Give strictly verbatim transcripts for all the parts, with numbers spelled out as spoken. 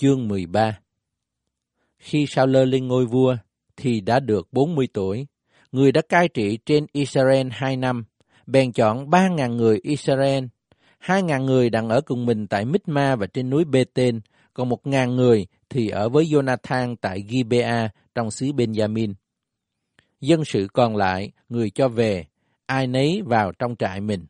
Chương mười ba. Khi Sao-lơ lên ngôi vua thì đã được bốn mươi tuổi. Người đã cai trị trên Israel hai năm, bèn chọn ba ngàn người Israel. Hai ngàn người đang ở cùng mình tại Mít-ma và trên núi Bê-tên, còn một ngàn người thì ở với Jonathan tại Gibea trong xứ Ben-gia-min. Dân sự còn lại, người cho về, ai nấy vào trong trại mình.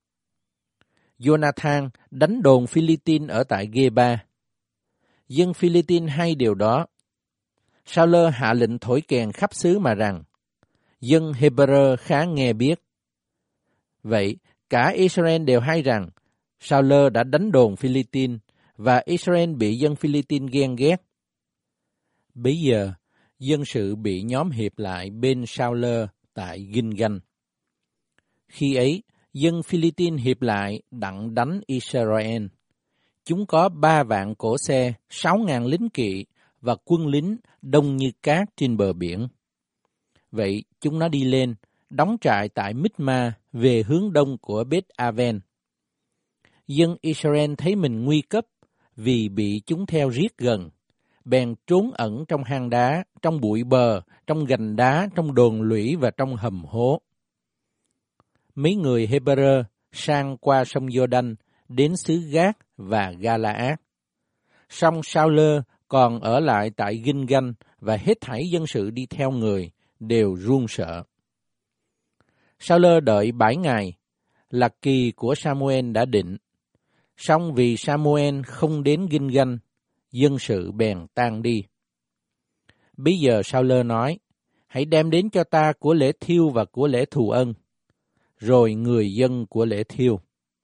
Jonathan đánh đồn Philippines ở tại Geba. Dân Philippines hay điều đó. Sao-lơ hạ lệnh thổi kèn khắp xứ mà rằng, dân Hebrew khá nghe biết. Vậy, cả Israel đều hay rằng, Sao-lơ đã đánh đồn Philippines, và Israel bị dân Philippines ghen ghét. Bấy giờ, dân sự bị nhóm hiệp lại bên Sao-lơ tại Ginh-ganh. Khi ấy, dân Philippines hiệp lại đặng đánh Israel. Chúng có ba vạn cỗ xe, sáu ngàn lính kỵ và quân lính đông như cát trên bờ biển. Vậy chúng nó đi lên, đóng trại tại Mít-ma về hướng đông của Beth-aven. Dân Israel thấy mình nguy cấp vì bị chúng theo riết gần, bèn trốn ẩn trong hang đá, trong bụi bờ, trong gành đá, trong đồn lũy và trong hầm hố. Mấy người Hebrew sang qua sông Giô-đanh đến xứ Gát và Ga-la-át. Song Sao-lơ còn ở lại tại Ginh-ganh và hết thảy dân sự đi theo người đều run sợ. Sao-lơ đợi bảy ngày, là kỳ của Sa-mu-el đã định. Song vì Sa-mu-el không đến Ginh-ganh, dân sự bèn tan đi. Bây giờ Sao-lơ nói, hãy đem đến cho ta của lễ thiêu và của lễ thù ân. Rồi người dân của lễ thiêu.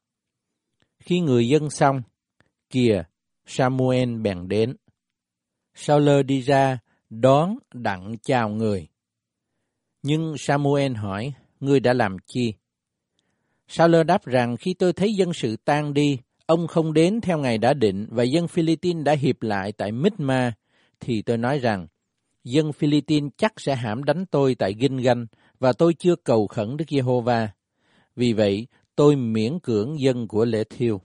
Khi người dân xong, kìa, Sa-mu-el bèn đến. Sao-lơ đi ra, đón đặng chào người. Nhưng Sa-mu-el hỏi, ngươi đã làm chi? Sao-lơ đáp rằng, khi tôi thấy dân sự tan đi, ông không đến theo ngày đã định và dân Philippines đã hiệp lại tại Mít-ma, thì tôi nói rằng, dân Philippines chắc sẽ hãm đánh tôi tại Ginh-ganh và tôi chưa cầu khẩn Đức Giê-hô-va. Vì vậy, tôi miễn cưỡng dân của lễ thiêu.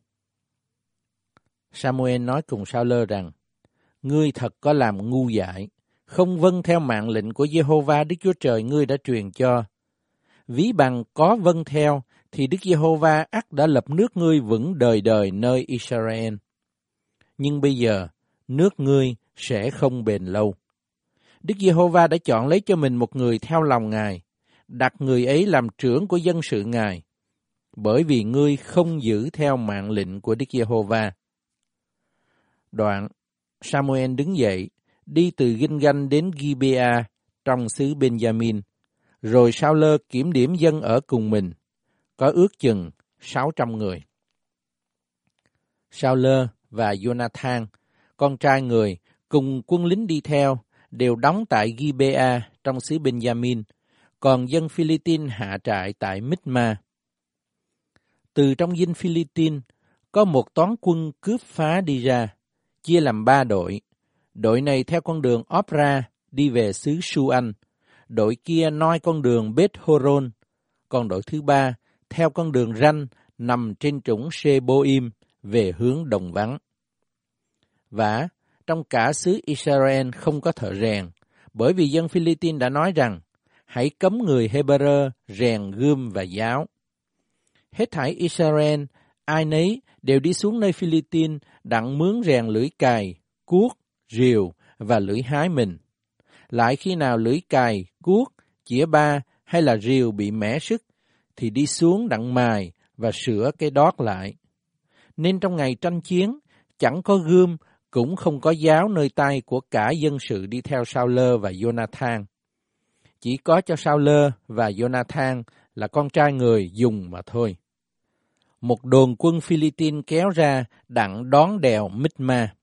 Sa-mu-el nói cùng Sao-lơ rằng, ngươi thật có làm ngu dại, không vâng theo mạng lệnh của Giê-hô-va Đức Chúa Trời ngươi đã truyền cho. Ví bằng có vâng theo, thì Đức Giê-hô-va ắt đã lập nước ngươi vững đời đời nơi Israel. Nhưng bây giờ, nước ngươi sẽ không bền lâu. Đức Giê-hô-va đã chọn lấy cho mình một người theo lòng Ngài, đặt người ấy làm trưởng của dân sự Ngài, bởi vì ngươi không giữ theo mạng lệnh của Đức Giê-hô-va. Đoạn, Sa-mu-el đứng dậy, đi từ Ginh-ganh đến Gibea trong xứ Ben-gia-min, rồi Sao-lơ kiểm điểm dân ở cùng mình, có ước chừng sáu trăm người. Sao-lơ và Jonathan, con trai người, cùng quân lính đi theo, đều đóng tại Gibea trong xứ Ben-gia-min, còn dân Philippines hạ trại tại Mít-ma. Từ trong dinh Philippines, có một toán quân cướp phá đi ra, chia làm ba đội. Đội này theo con đường Opra đi về xứ Su-anh, đội kia noi con đường Beth-horon, còn đội thứ ba theo con đường Ranh nằm trên trũng Sê-bô-im về hướng đồng vắng. Và trong cả xứ Israel không có thợ rèn, bởi vì dân Philippines đã nói rằng, hãy cấm người Hebrew rèn gươm và giáo. Hết thảy Israel, ai nấy đều đi xuống nơi Philippines đặng mướn rèn lưỡi cày, cuốc, rìu và lưỡi hái mình. Lại khi nào lưỡi cày, cuốc, chĩa ba hay là rìu bị mẻ sức, thì đi xuống đặng mài và sửa cái đót lại. Nên trong ngày tranh chiến, chẳng có gươm, cũng không có giáo nơi tay của cả dân sự đi theo Sao-lơ và Jonathan. Chỉ có cho Sao-lơ và Jonathan là con trai người dùng mà thôi. Một đồn quân Philippines kéo ra đặng đón đèo Mít-ma.